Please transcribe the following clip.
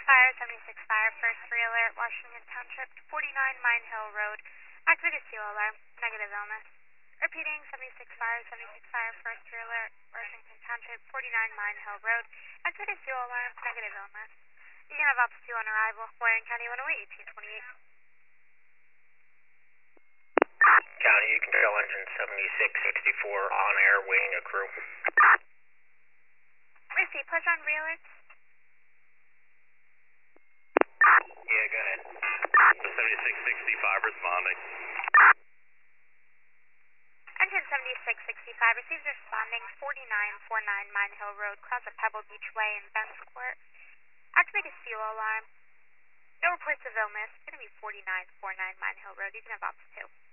Fire, first alert, Washington Township, 49 Mine Hill Road. Activated seal alarm, negative illness. Repeating, 76 Fire, first alert, Washington Township, 49 Mine Hill Road. Activated seal alarm, negative illness. You can have Ops 2 on arrival, Warren County 108, 1828. County, you can control engine 7664 on air, waiting a crew. Receive, push on re-alerts. Yeah, go ahead. 7665 responding. Engine 7665 receives responding 4949 Mine Hill Road, cross at Pebble Beach Way in Ben's Court. Activated seal alarm. No reports of illness. It's going to be 4949 Mine Hill Road. You can have Ops 2.